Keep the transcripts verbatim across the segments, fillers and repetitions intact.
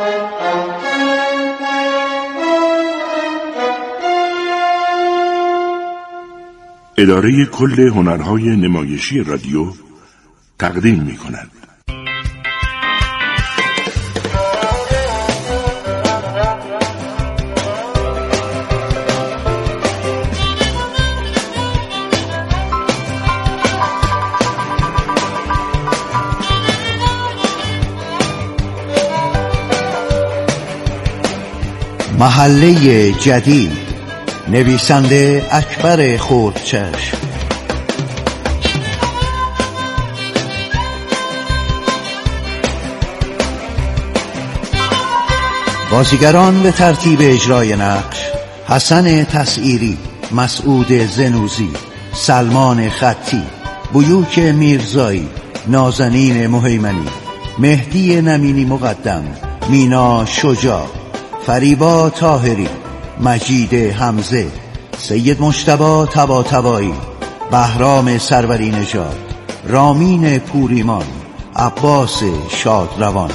اداره کل هنرهای نمایشی رادیو تقدیم می کند. محله جدید، نویسنده اکبر خردچشم. بازیگران به ترتیب اجرای نقش: حسن تسعیری، مسعود زنوزی، سلمان خطی، بیوک میرزایی، نازنین مهیمنی، مهدی نمینی مقدم، مینا شجاع، فریبا طاهری، مجید حمزه، سید مجتبی طباطبایی، بهرام سروری نژاد، رامین پوریمان، عباس شادروان.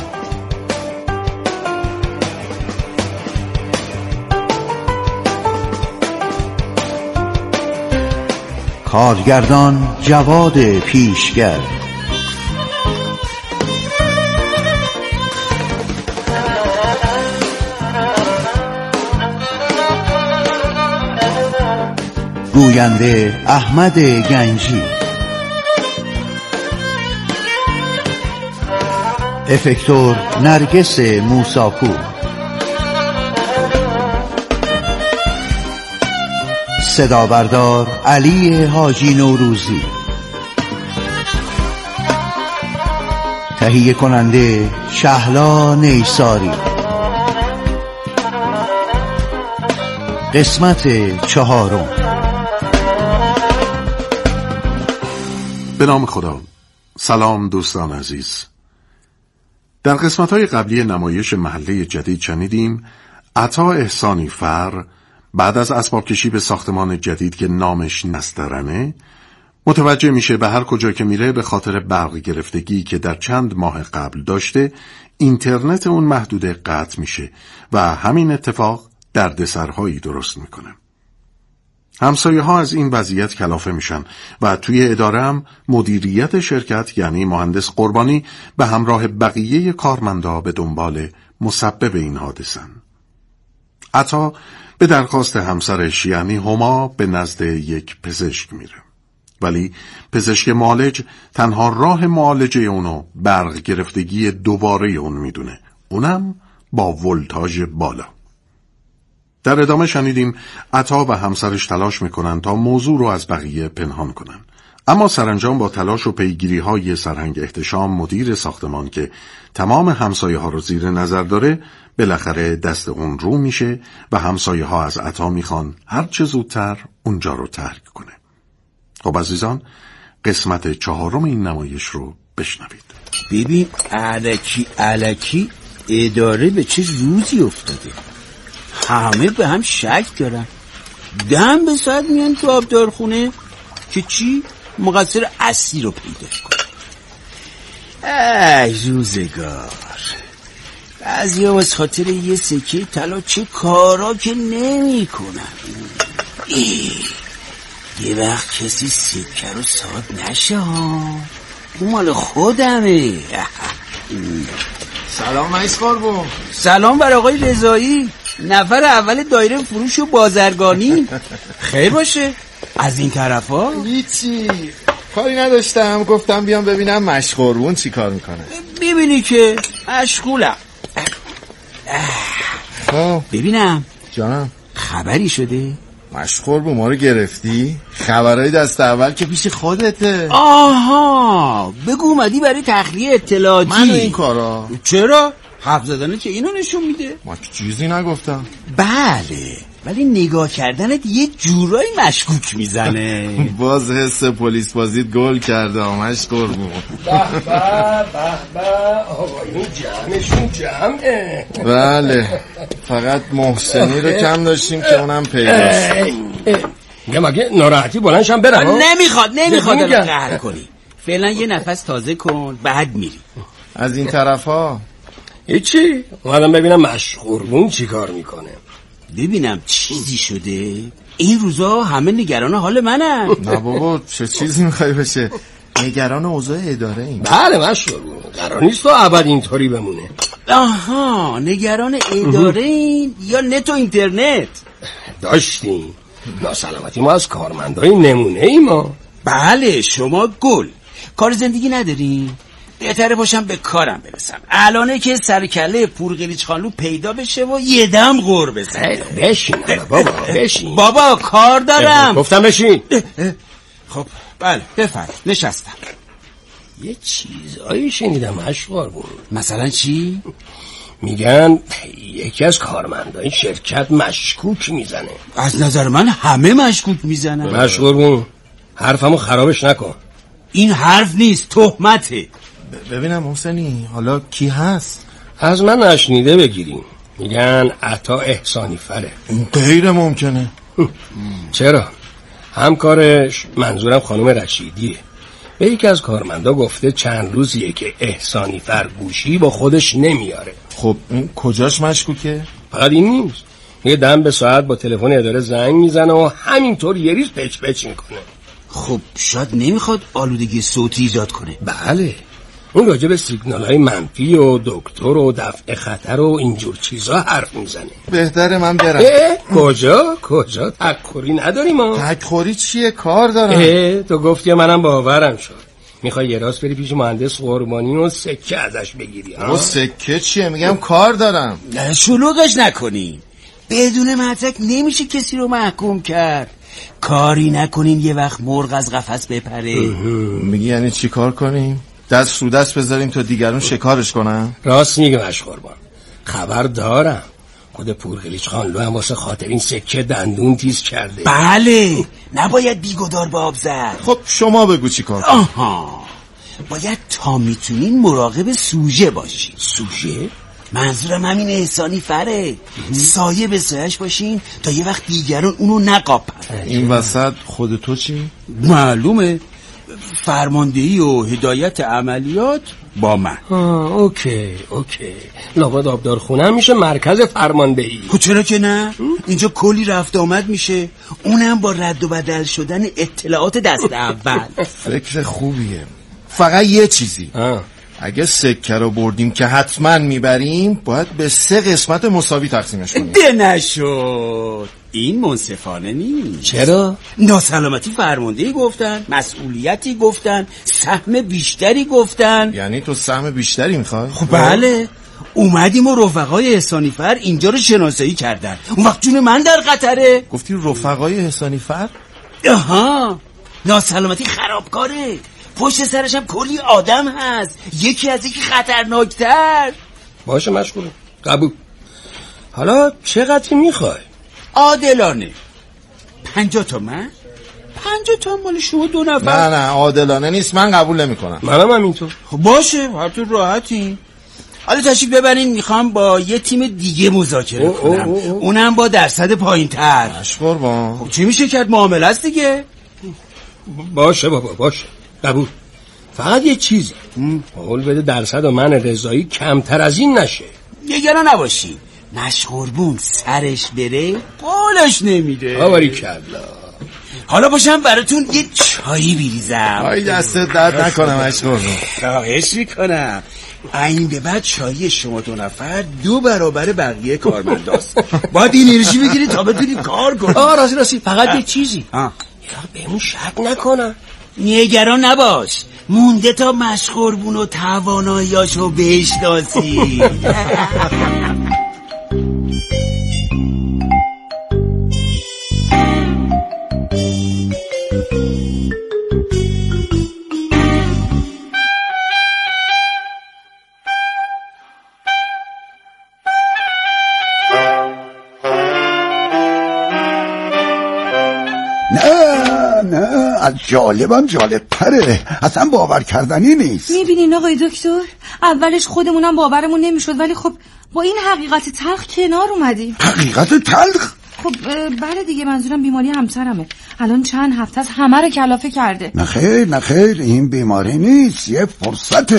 کارگردان جواد پیشگر. گوینده احمد گنجی. افکتور نرگس موساپور. صدا بردار علی حاجی نوروزی. تهیه کننده شهلا نیساری. قسمت چهارم. به نام خدا. سلام دوستان عزیز. در قسمت‌های قبلی نمایش محله جدید شنیدیم عطا احسانی فر بعد از اسباب کشی به ساختمان جدید که نامش نسترنه متوجه میشه به هر کجا که میره به خاطر برق گرفتگی که در چند ماه قبل داشته اینترنت اون محدود قطع میشه و همین اتفاق دردسرهایی درست میکنه. همسایه ها از این وضعیت کلافه میشن و توی اداره هم مدیریت شرکت یعنی مهندس قربانی به همراه بقیه کارمندا به دنبال مسبب این حادثن. عطا به درخواست همسرش یعنی هما به نزد یک پزشک میره، ولی پزشک معالج تنها راه معالجه اونو برق گرفتگی دوباره اون میدونه، اونم با ولتاژ بالا. در ادامه شنیدیم عطا و همسرش تلاش میکنن تا موضوع رو از بقیه پنهان کنن، اما سرانجام با تلاش و پیگیری های سرهنگ احتشام مدیر ساختمان که تمام همسایه ها رو زیر نظر داره بالاخره دست اون رو میشه و همسایه ها از عطا میخوان هر چه زودتر اونجا رو ترک کنه. خب عزیزان، قسمت چهارم این نمایش رو بشنوید. ببین الکی الکی اداره به چه روزی افتاده، همه به هم شک دارن. دم به ساعت میان تو آبدارخونه که چی؟ مقصر اصلی رو پیدا کنه. ای روزگار، بعضی ها از خاطر یه سکه طلا چه کارا که نمی کنن. یه وقت کسی سکه رو ساد نشه ها، اون مال خودمه. سلام مهیس قربون. سلام بر آقای رضایی، نفر اول دایره فروش و بازرگانی. خیر باشه. از این طرفا هیچی، کاری نداشتم، گفتم بیام ببینم مهیس قربون چی کار میکنه. ببینی که مشغولم. خب ببینم جانم، خبری شده؟ مهیس قربون ما رو گرفتی؟ خبرهای دست اول که پیش خودته. آها، بگو اومدی برای تخلیه اطلاعاتی. من این کارا چرا؟ حرف زدنه که اینو نشون میده. ما چیزی نگفتم. بله، ولی نگاه کردنت یه جورایی مشکوک میزنه. باز حس پلیس بازیت گل کرده مهیس قربون. به به به به، آقایون جمعشون جمعه. بله، فقط محسنی رو کم داشتیم که اونم پیداست. میگم اگه ناراحتی بلندشم برم. نمیخواد نمیخواد الان قهر کنی، فعلا یه نفس تازه کن بعد میری. از این طرفا هیچی، اومدم ببینم مشغوربون چی کار میکنه. ببینم چیزی شده. این روزا همه نگران حال منن. نه بابا چه چیزی میخوای بشه؟ نگران اوضاع اداره این. بله مشغوربون، قرار نیست تو ابد اینطوری بمونه. آها، نگران اداره این یا نت و اینترنت؟ داشتیم ناسلامتی ما از کارمندای نمونه ای ما. بله شما گل. کار زندگی ندارین؟ بهتره باشم به کارم برسم. الانه که سرکله پورقلیچ خانلو پیدا بشه و یه دم غور بزنه. بشین بابا بشین. بابا کار دارم. گفتم بشین. خب بله بفرم نشستم. یه چیزایی شنیدم مشغوربون. مثلا چی؟ میگن یکی از کارمندای شرکت مشکوک میزنه. از نظر من همه مشکوک میزنن. مشغوربون حرفمو خرابش نکن. این حرف نیست، تهمته. ببینم محسنی حالا کی هست؟ از من نشنیده بگیریم. میگن عطا احسانی فره. غیر ممکنه. چرا؟ همکارش منظورم خانم رشیدیه. به یکی از کارمندا گفته چند روزیه که احسانی فر گوشی با خودش نمیاره. خب این کجاش مشکوکه؟ فقط این نیست، یه دم به ساعت با تلفن اداره زنگ میزنه و همینطور یه ریز پچ پچ میکنه. خب شاید نمیخواد آلودگی صوتی ایجاد کنه. بله، اون راجع به سیگنال های منفی و دکتر و دفع خطر و اینجور چیزا حرف میزنه. بهتره من برم. کجا؟ کجا؟ تکخوری نداری ما؟ تکخوری چیه؟ کار دارم. اه تو گفتی منم باورم شد. میخوای یه راست بری پیش مهندس قربانی و سکه ازش بگیری. او سکه چیه؟ میگم کار دارم. شلوغش نکنی. بدون مدرک نمیشه کسی رو محکوم کرد. کاری نکنین یه وقت مرغ از قفس بپره. میگی یعنی چی کار کنیم؟ دست رو دست بذاریم تا دیگرون شکارش کنن؟ راست میگه مشغوربان. خبر دارم خود پورقلیچ خانلو هم واسه خاطر این سکه دندون تیز کرده. بله، نباید بیگدار به آب زد. خب شما بگو چی کار کنیم. آها، باید تا میتونین مراقب سوژه باشین. سوژه؟ منظورم همین احسانی فره. سایه به سایش باشین تا یه وقت دیگران اونو نقاپن. این وسط خود تو چی؟ معلومه، فرماندهی و هدایت عملیات با من. آه اوکی اوکی. لابد آبدار خونه میشه مرکز فرماندهی. خب چرا که نه؟ اینجا کلی رفت آمد میشه، اونم با رد و بدل شدن اطلاعات دست اول. فکر خوبیه. فقط یه چیزی، آه. اگه سکه رو بردیم که حتما میبریم باید به سه قسمت مساوی تقسیمش کنیم. ده نشد، این منصفانه نیست. چرا؟ ناسلامتی فرماندهی گفتن، مسئولیتی گفتن، سهم بیشتری گفتن. یعنی تو سهم بیشتری میخوای؟ خب بله، اومدیم و رفقای احسانی فر اینجا رو شناسایی کردن. اون وقت جون من در خطره. گفتی رفقای احسانی فر؟ آها، ناسلامتی خرابکاره، پشت سرش هم کلی آدم هست، یکی از یکی خطرناکتر. باشه مشغول، قبول. حالا چقدر میخوای؟ عادلانه پنجاه تومن. پنجاه تومن مال شما دو نفر. نه نه عادلانه نیست، من قبول نمی کنم. منم همینطور. خب باشه، هرتون راحتی. حالا تشریف ببرین، میخوام با یه تیم دیگه مذاکره او او کنم. او او. اونم با درصد پایین تر. مشقربان. خب چی میشه کرد؟ معامله است دیگه. باشه بابا باشه، قبول. فقط یه چیزی، قول بده درصد و من رضایی کمتر از این نشه. نگران نباشی، مشغوربون سرش بره قولش نمیره. آوری کلا. حالا باشم براتون یه چایی بیریزم. آی دستت درد نکنم مشقربان. خواهش میکنم. این به بعد چایی شما دو نفر دو برابر بقیه کارمنداست. باید این انرژی بگیرید تا بتونید کار کنید. آه راستی راستی فقط یه چیزی، آه. یه بهمون شک نکنم. نگران نباش، مونده تا مشغوربون و تواناییاشو بشناسی. نه نه از جالبم جالب تره، اصلا باور کردنی نیست. میبینین آقای دکتر، اولش خودمونم باورمون نمیشد، ولی خب با این حقیقت تلخ کنار اومدیم. حقیقت تلخ؟ خب بله دیگه، منظورم بیماری همسرمه. الان چند هفته از همه رو کلافه کرده. نخیر نخیر، این بیماری نیست، یه فرصته.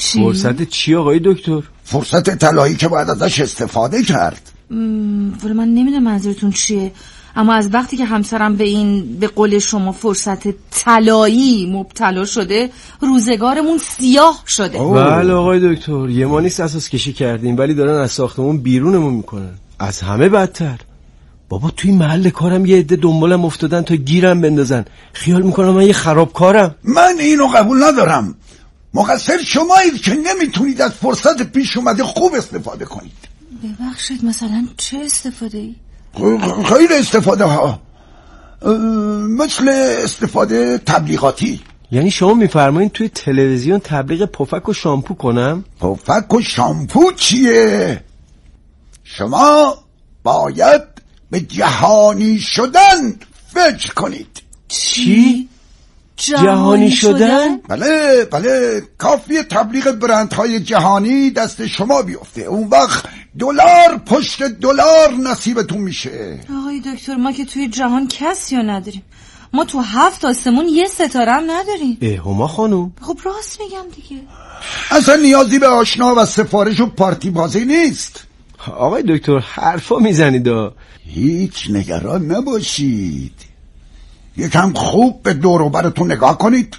چی؟ فرصت چی آقای دکتر؟ فرصت طلایی که باید ازش استفاده کرد. ولی من نمیدونم منظورتون چیه، اما از وقتی که همسرم به این به قول شما فرصت طلایی مبتلا شده روزگارمون سیاه شده. بله آقای دکتر، یه ما نیست اساس کشی کردیم ولی دارن از ساختمون بیرونمون میکنن. از همه بدتر بابا توی محل کارم یه عده دنبالم افتادن تا گیرم بندازن. خیال میکنم من یه خرابکارم. من اینو قبول ندارم. مقصر شمایید که نمیتونید از فرصت پیش اومده خوب استفاده کنید. ببخشید مثلا چه استفاده ای؟ خیلی استفاده ها، مثل استفاده تبلیغاتی. یعنی شما میفرمایید توی تلویزیون تبلیغ پفک و شامپو کنم؟ پفک و شامپو چیه؟ شما باید به جهانی شدن فکر کنید. چی؟ جهانی, جهانی شدن؟ بله بله، کافیه تبلیغ برندهای جهانی دست شما بیفته، اون وقت دلار پشت دلار نصیبتون میشه. آقای دکتر ما که توی جهان کسی رو نداریم، ما تو هفت آسمون یه ستاره هم نداریم. اه هما خانوم، خب راست میگم دیگه. اصلا نیازی به آشنا و سفارش و پارتی بازی نیست. آقای دکتر حرفا میزنید. هیچ نگران نباشید، یکم خوب به دور و برتون نگاه کنید.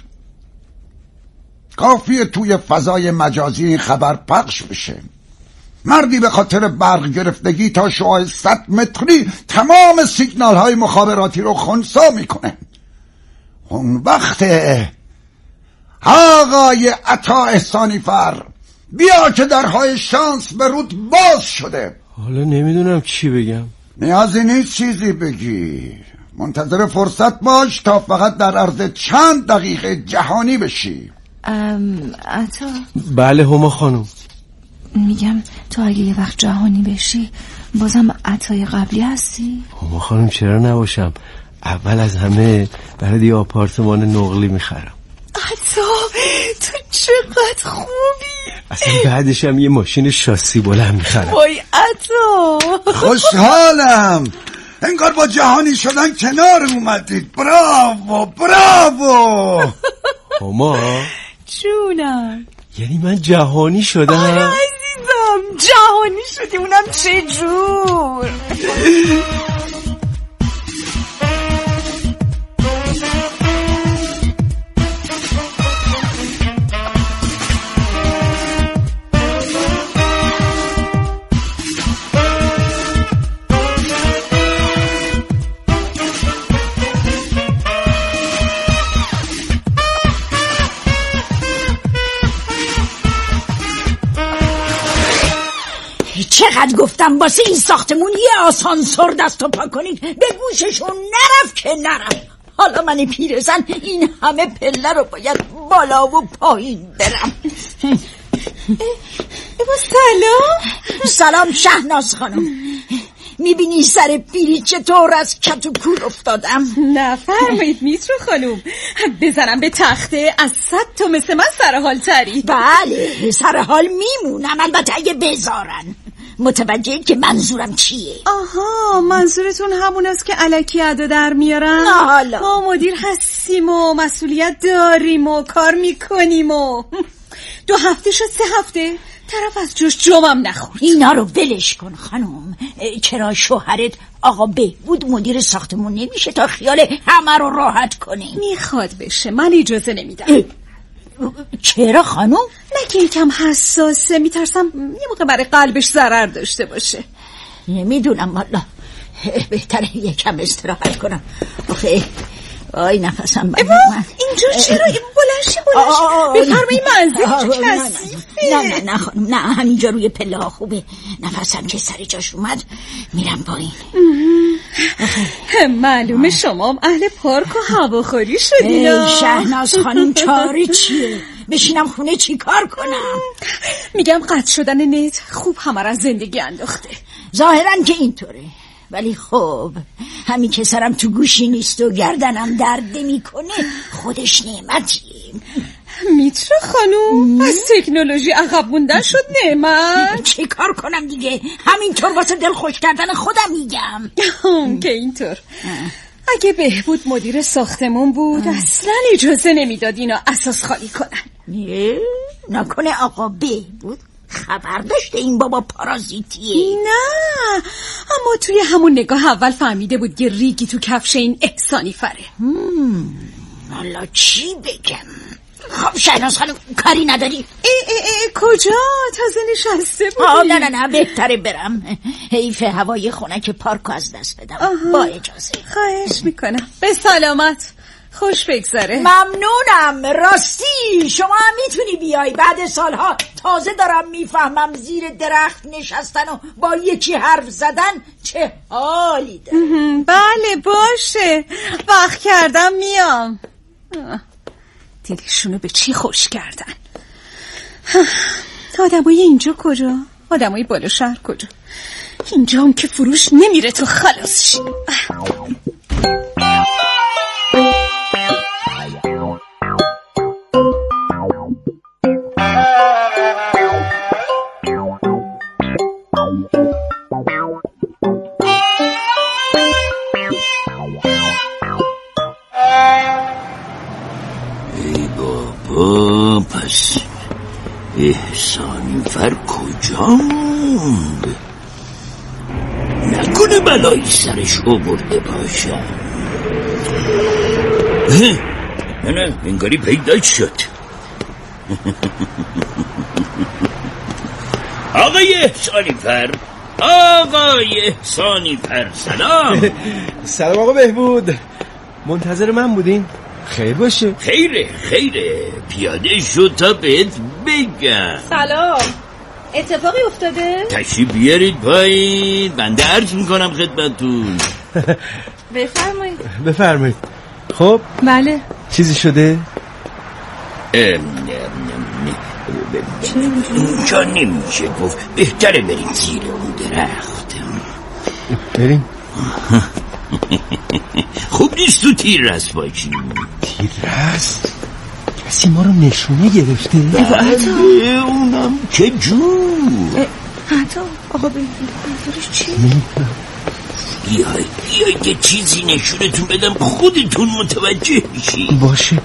کافیه توی فضای مجازی خبر پخش بشه مردی به خاطر برق گرفتگی تا شعاع صد متری تمام سیگنال های مخابراتی رو خنثی میکنه. اون وقت آقای عطا احسانی فر بیا که درهای شانس به رود باز شده. حالا نمیدونم چی بگم. نیازی نیست چیزی بگی، منتظر فرصت باش تا فقط در عرض چند دقیقه جهانی بشی. ام عطا. بله هما خانم. میگم تو اگه یه وقت جهانی بشی بازم عطای قبلی هستی؟ هما خانم چرا نباشم، اول از همه برای یه آپارتمان نقلی میخرم. عطا تو چقدر خوبی. اصلا بعدش هم یه ماشین شاسی بلند میخرم. وای عطا خوشحالم، انگار با جهانی شدن کنار اومدید. براو براو. هما جونم، یعنی من جهانی شدم؟ آره عزیزم جهانی شدی، اونم چه جور. چقدر گفتم واسه این ساختمون یه آسانسور دست و پا کنید، به گوششون نرفت که نرفت. حالا من پیرزن این همه پله رو باید بالا و پایین برم. سلام. سلام شهناز خانم. میبینی سر پیری چطور از کت و کور افتادم؟ نفرمایید میترو خانم، بزنم به تخته از صد تا مثل من سرحال تری. بله سرحال میمونم، البته اگه بذارن. متوجه که منظورم چیه؟ آها منظورتون همون است که الکی ادا در میارن؟ نه حالا ما مدیر هستیم و مسئولیت داریم و کار میکنیم و دو هفته شد سه هفته طرف از جوش جمعم نخورد. اینا رو ولش کن خانم. چرا شوهرت آقا بهبود مدیر ساختمون نمیشه تا خیال همه رو راحت کنه؟ میخواد بشه، من اجازه نمیدم. چرا خانم؟ نه که یکم حساسه، میترسم یه موقع برای قلبش ضرر داشته باشه. نمیدونم والا، بهتره یکم استراحت کنم. آخه آی نفسم بند من. اینجا چرا بلنشی بلنشی بفرمایی منزل کسیفه. نه نه نه خانم نه، همینجا روی پله ها خوبه. نفسم که سر جاش اومد میرم پایین. معلومه شما اهل پارک و هواخوری شدین. ای شهناز خانم چاره چیه؟ بشینم خونه چی کار کنم؟ میگم قطع شدن نت خوب همه را زندگی انداخته. ظاهرا که اینطوره، ولی خب همین که سرم تو گوشی نیست و گردنم درد میکنه خودش نعمتیه. میترا خانوم از تکنولوژی عقب موندن شد نعمت. چی کار کنم دیگه، همینطور واسه دل خوش کردن خودم میگم. که اینطور اگه بهبود مدیر ساختمون بود اصلا اجازه نمیداد اینا اساس خالی کنن. نکنه آقا بهبود خبر داشته این بابا پارازیتیه؟ نه، اما توی همون نگاه اول فهمیده بود که ریگی تو کفش این احسانی فره. حالا چی بگم؟ خب شهناز خانم کاری نداری؟ ای ای ای کجا؟ تازه نشسته بودی؟ آه نه نه نه بهتره برم. حیف هوای خنک پارکو از دست بدم. آها. با اجازه. خواهش میکنم. به سلامت. خوش بگذره. ممنونم. راستی شما هم میتونی بیای. بعد سالها تازه دارم میفهمم زیر درخت نشستن و با یکی حرف زدن چه حالی داره. بله باشه، وقت کردم میام. دلشونو به چی خوش کردن؟ آدمای اینجا کجا؟ آدمای بالا شهر کجا؟ اینجا هم که فروش نمیره تو خلاص شی. پس احسانی فر کجا موند؟ نکنه بلایی سرش آورده باشم. نه نه انگاری پیدا شد. آقای احسانی فر، آقای احسانی فر سلام. سلام آقا بهبود، منتظر من بودین؟ خیر باشه. خیره خیره پیاده شد تا بهت بگم. سلام، اتفاقی افتاده؟ تشریف بیارید پایین، بنده عرض میکنم خدمتتون. بفرمایید. بفرمایید. خب بله چیزی شده؟ اینجا نمیشه گفت، بهتره برید زیر اون درخت. بریم. خوب نیست تو تیر رست باشی. تیر رست؟ کسی ما رو نشونه گرفته؟ بله اونم که جور. حتی آقا بگید منظورش چی؟ بیای بیای که چیزی نشونتون بدم خودتون متوجه میشی. باشه.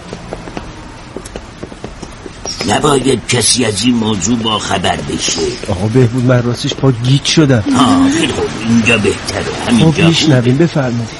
نباید کسی از این موضوع با خبر بشه. آقا بهبود من راستش پا گیج شدم. آه خیلی خوب، اینجا بهتره. همینجا خب میشنویم، بفرمایید.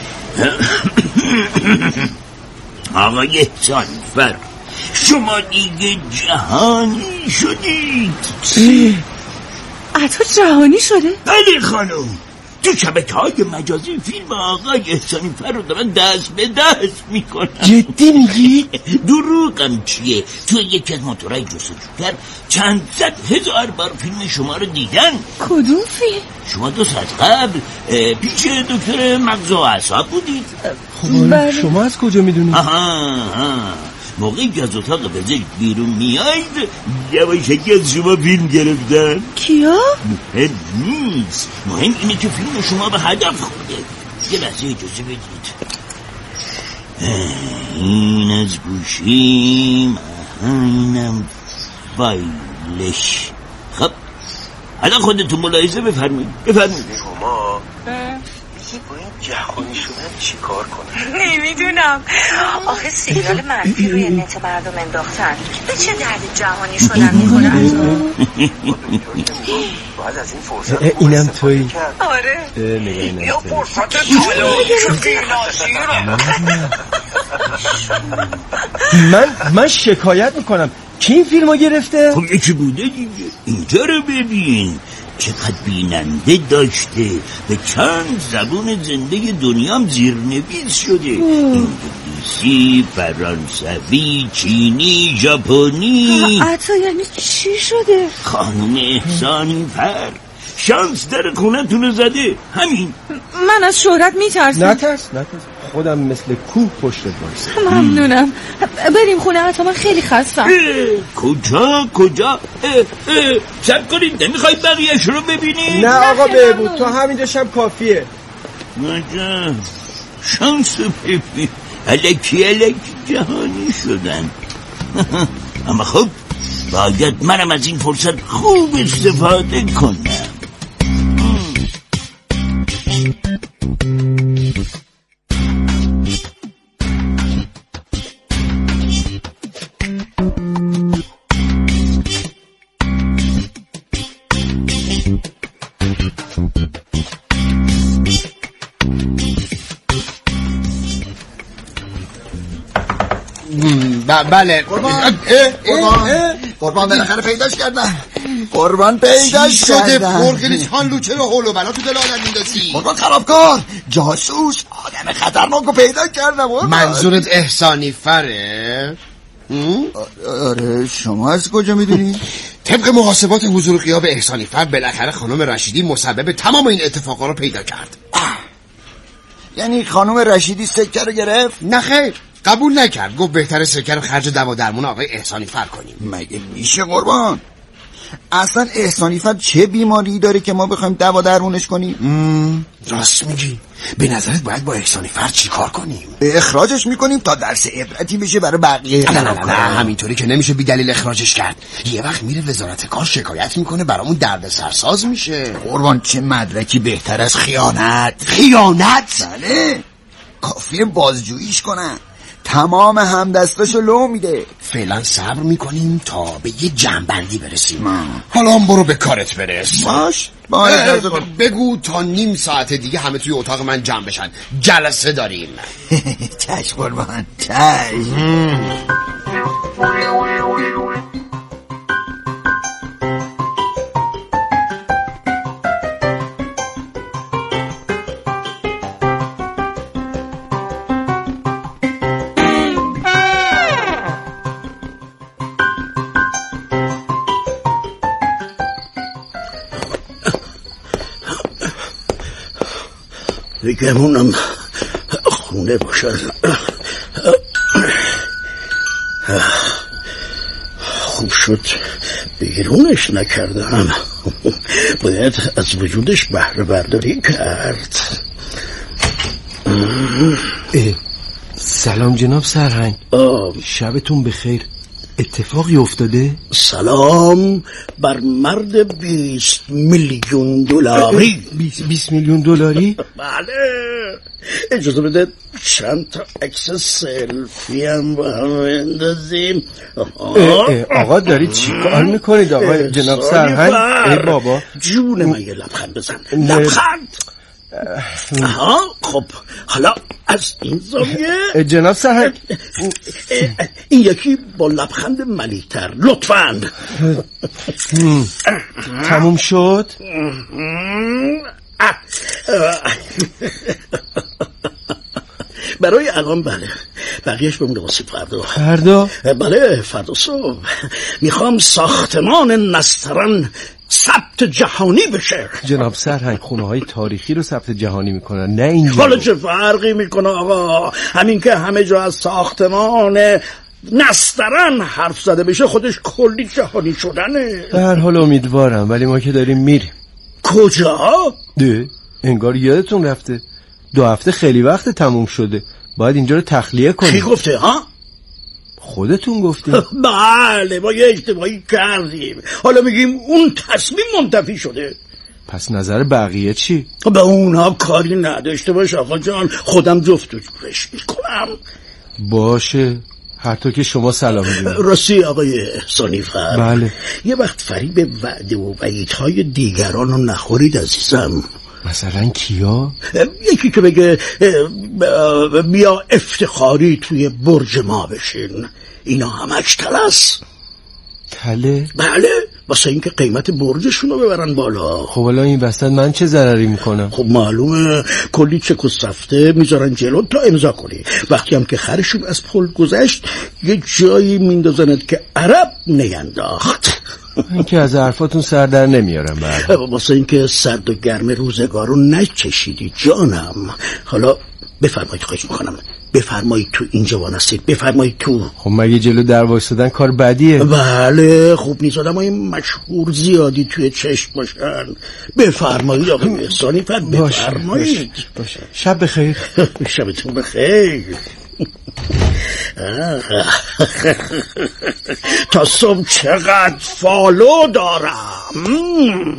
آقای احسانی فر، شما دیگه جهانی شدید. چی؟ عطا جهانی شده؟ بله خانم، تو شبکه های مجازی فیلم آقای احسانی فر رو دارن دست به دست میکنن. جدی میگی؟ دروغم چیه؟ تو یکی از موتورهای جستجوگر چند صد هزار بار فیلم شما رو دیدن. کدوم فیلم؟ شما دو ساعت قبل پیش دکتر مغز و اعصاب بودید. خب شما از کجا میدونید؟ آها آها موقعی که از اتاق پزشک بیرون میاید یواشکی از شما فیلم گرفتن. کیا؟ مهم نیست، مهم اینه که فیلم شما به هدف خورده. یه لحظه اجازه بدید. این از گوشیم، اینم فایلش. خب حالا خودتون ملاحظه بفرمایید. بفرمایید. شما میگی با این جهانی شدن چی کار کنن؟ نمیدونم، آخه سیگنال منفی روی نت مردم انداختن. به چه درد جهانی شدن میکنن؟ باید از این فرصت اینم توی. آره نگاه اینم یا فرصت طلایی من من شکایت میکنم. کی این فیلمو گرفته؟ خب یکی بوده دیگه. اینجا رو ببین چقدر بیننده داشته، به چند زبون زنده دنیام زیرنویس شده. انگلیسی، فرانسوی، چینی، ژاپنی. عطا یعنی چی شده؟ خانم احسانی فر شانس در خونتون رو زده. همین. من از شهرت میترسم. نترس نترس، خودم مثل کوه پشتت وایسم. ممنونم. بریم خونه عطا، من خیلی خستم. کجا کجا؟ صبر کنید، نمیخواید بقیه‌اش رو ببینید؟ نه آقا بهبود، تا همینجا شب کافیه. نجا شانس ببین، الکی الکی جهانی شدن. اما خب باید منم از این فرصت خوب استفاده کنم. بله قربان قربان بالاخره پیداش کردن قربان پیداش شده کردن برگریز خان لوچه رو هول و بلا تو دل آدم میندازی. قربان خرابکار جاسوس آدم خطرناک رو پیدا کردم قربان. منظورت احسانی فره؟ آره شما از کجا میدونی؟ طبق محاسبات حضور غیاب احسانی فر بالاخره خانم رشیدی مسبب تمام این اتفاقا رو پیدا کرد. یعنی خانم رشیدی سکه رو گرفت؟ نه خیر قبول نکرد، گفت بهتره سکه رو خرج دوا درمون آقای احسانی فر کنیم. مگه میشه قربان؟ اصلا احسانی فر چه بیماری داره که ما بخوایم دوا درمونش کنیم؟ راست میگی. به نظرت باید با احسانی فر چی کار کنیم؟ اخراجش میکنیم تا درس عبرتی بشه برای بقیه. نه نه نه, نه همینطوری که نمیشه بی دلیل اخراجش کرد. یه وقت میره وزارت کار شکایت میکنه برامون درد سرساز میشه. قربان چه مدرکی بهتر از خیانت؟ خیانت؟ بله کافیه بازجوییش کنن، تمام همدستاشو لو میده. فعلا صبر میکنیم تا به یه جمع‌بندی برسیم. حالا هم برو به کارت برس. باش بگو تا نیم ساعت دیگه همه توی اتاق من جمع بشن، جلسه داریم. چشم قربان چشم. بگمونم خونه باشن. خوب شد بیرونش نکردم، باید از وجودش بهره برداری کرد. سلام جناب سرهنگ. شبتون بخیر. اتفاقی افتاده؟ سلام بر مرد بیست میلیون دلاری. بیست میلیون دلاری؟ بله. اجازه بده چند تا عکس سلفی هم با هم اندازیم. آقا دارید چی کار میکنید آقا جناب سرهنگ؟ ای بابا جون من یه لبخند بزن. لبخند. آها خب حالا از این زاویه جناب سرهنگ این یکی با لبخند ملیتر لطفاً. تموم شد؟ برای الان بله، بقیهش بمونه واسه فردا. فردا؟ بله فردا صبح میخوام ساختمان نسترن ثبت جهانی بشه. جناب سرهنگ خونه های تاریخی رو ثبت جهانی میکنن، نه اینجا. حالا چه فرقی میکنه آقا؟ همین که همه جا از ساختمان نسترن حرف زده بشه خودش کلی جهانی شدنه. در حال امیدوارم، ولی ما که داریم میریم. کجا؟ ده انگار یادتون رفته دو هفته خیلی وقت تموم شده، باید اینجا رو تخلیه کنیم. کی گفته ها؟ خودتون گفتیم. بله ما یه اشتباهی کردیم، حالا میگیم اون تصمیم منتفی شده. پس نظر بقیه چی؟ به اونها کاری نداشته باش آقا جان، خودم جفت و جورش میکنم. باشه حتی که شما سلام میدونید. راستی آقای احسانی فر، بله یه وقت فریب وعده و وعیدهای دیگران رو نخورید عزیزم. مثلا کیا؟ یکی که بگه بیا افتخاری توی برج ما بشین، اینا همش تلس. تله؟ بله واسه اینکه قیمت برجشون رو ببرن بالا. خب الان این وسط من چه ضرری میکنم؟ خب معلومه کلی چک و سفته میذارن جلو تا امضا کنی، وقتی هم که خرشون از پل گذشت یه جایی میندازنت که عرب نینداخت. این که از حرفاتون سر در نمیارم. بله واسه اینکه سرد و گرم روزگار رو نچشیدی جانم. حالا بفرمایید خواهش میکنم، بفرمایید تو اینجا وانستید، بفرمایید تو. خب مگه جلو در وایسادن کار بدیه؟ بله خوب نیست آدم های مشهور زیادی توی چشم باشن. بفرمایید آقای احسانی فر، بفرمایید. باشه. باشه. شب بخیر. شبتون بخیر. تا صبح چقدر فالو دارم.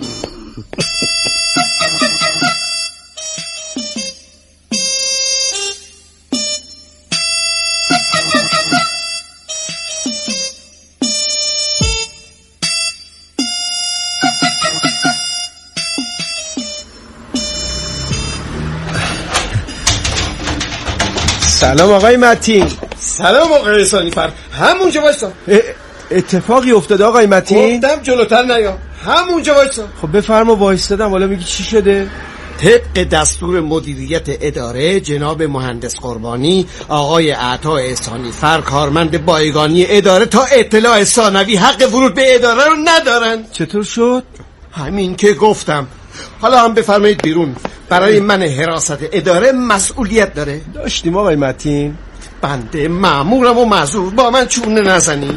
سلام آقای متین. سلام آقای احسانی فر. همونجا وایسا. اتفاقی افتاده آقای متین؟ گفتم جلوتر نیا، همونجا وایسا. خب بفرما وایستادم، حالا میگی چی شده؟ طبق دستور مدیریت اداره جناب مهندس قربانی آقای عطا احسانی فر کارمند بایگانی اداره تا اطلاع ثانوی حق ورود به اداره رو ندارن. چطور شد؟ همین که گفتم. حالا هم بفرمایید بیرون. برای من حراست اداره مسئولیت داره. داشتیم آقای متین. بنده مأمورم و معذور، با من چونه نزنی.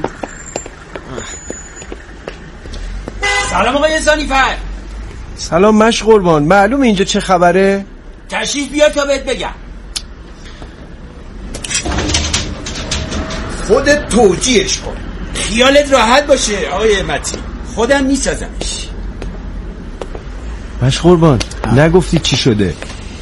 سلام آقای احسانی فر. سلام مش قربان، معلوم اینجا چه خبره؟ تشریف بیار تا بهت بگم. خودت توجیهش کن. خیالت راحت باشه آقای متین، خودم میسازمش. مش قربان نگفتی چی شده؟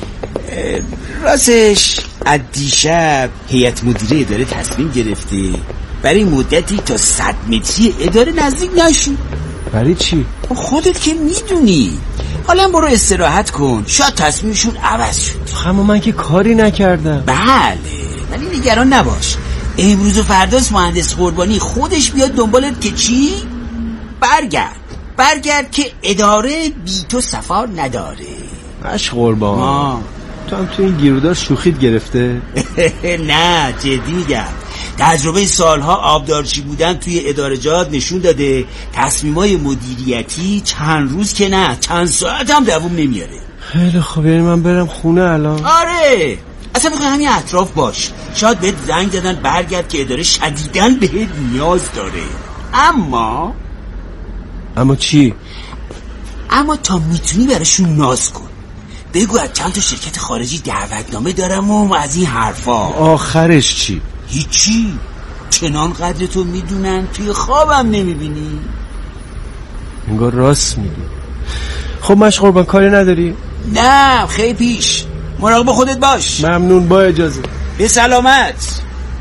راستش از دیشب هیئت مدیره اداره تصمیم گرفته برای مدتی تا صد متری اداره نزدیک نشون. برای چی؟ خودت که میدونی. حالا برو استراحت کن، شاید تصمیمشون عوض شد. اما من که کاری نکردم. بله ولی نگران نباش، امروز و فرداست مهندس قربانی خودش بیاد دنبالت که چی؟ برگرد برگرد که اداره بی تو صفا نداره. مش قربان آه. تو هم تو این گیرودار شوخیت گرفته؟ نه جدی میگم، تجربه سالها آبدارچی بودن توی ادارجات نشون داده تصمیمای مدیریتی چند روز که نه چند ساعت هم دوام نمیاره. خیلی خوب، یعنی من برم خونه الان؟ آره اصلا میخوای همین اطراف باش، شاید بهت زنگ دادن برگرد که اداره شدیداً بهت نیاز داره. اما اما چی؟ اما تا میتونی براشون ناز کن، بگو از چند تا شرکت خارجی دعوتنامه دارم و از این حرفا. آخرش چی؟ هیچی، چنان قدر تو میدونن توی خوابم نمیبینی. انگار راست میگی. خب مش قربان کاری نداری؟ نه خیلی پیش، مراقب خودت باش. ممنون، با اجازه. به سلامت.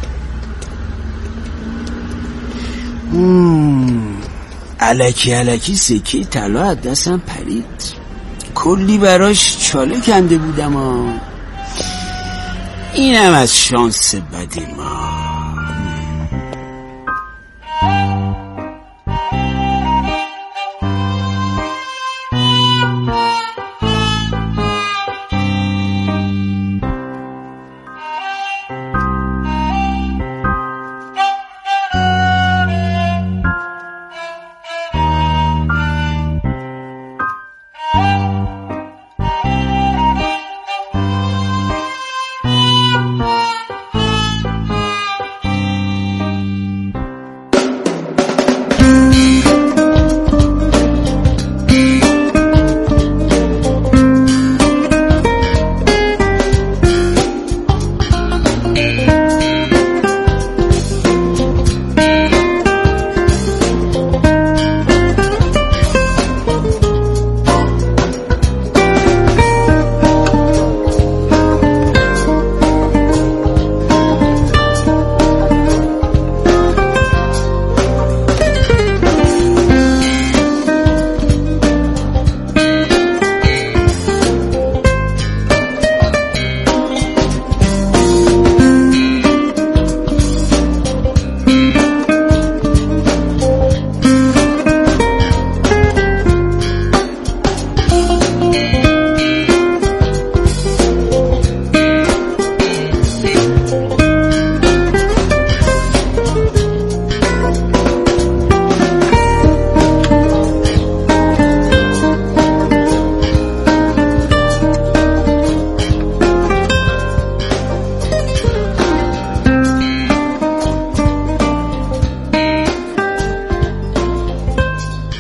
الکی الکی سکه طلا از دستم پرید، کلی براش چاله کنده بودم ها. اینم از شانس بد ما.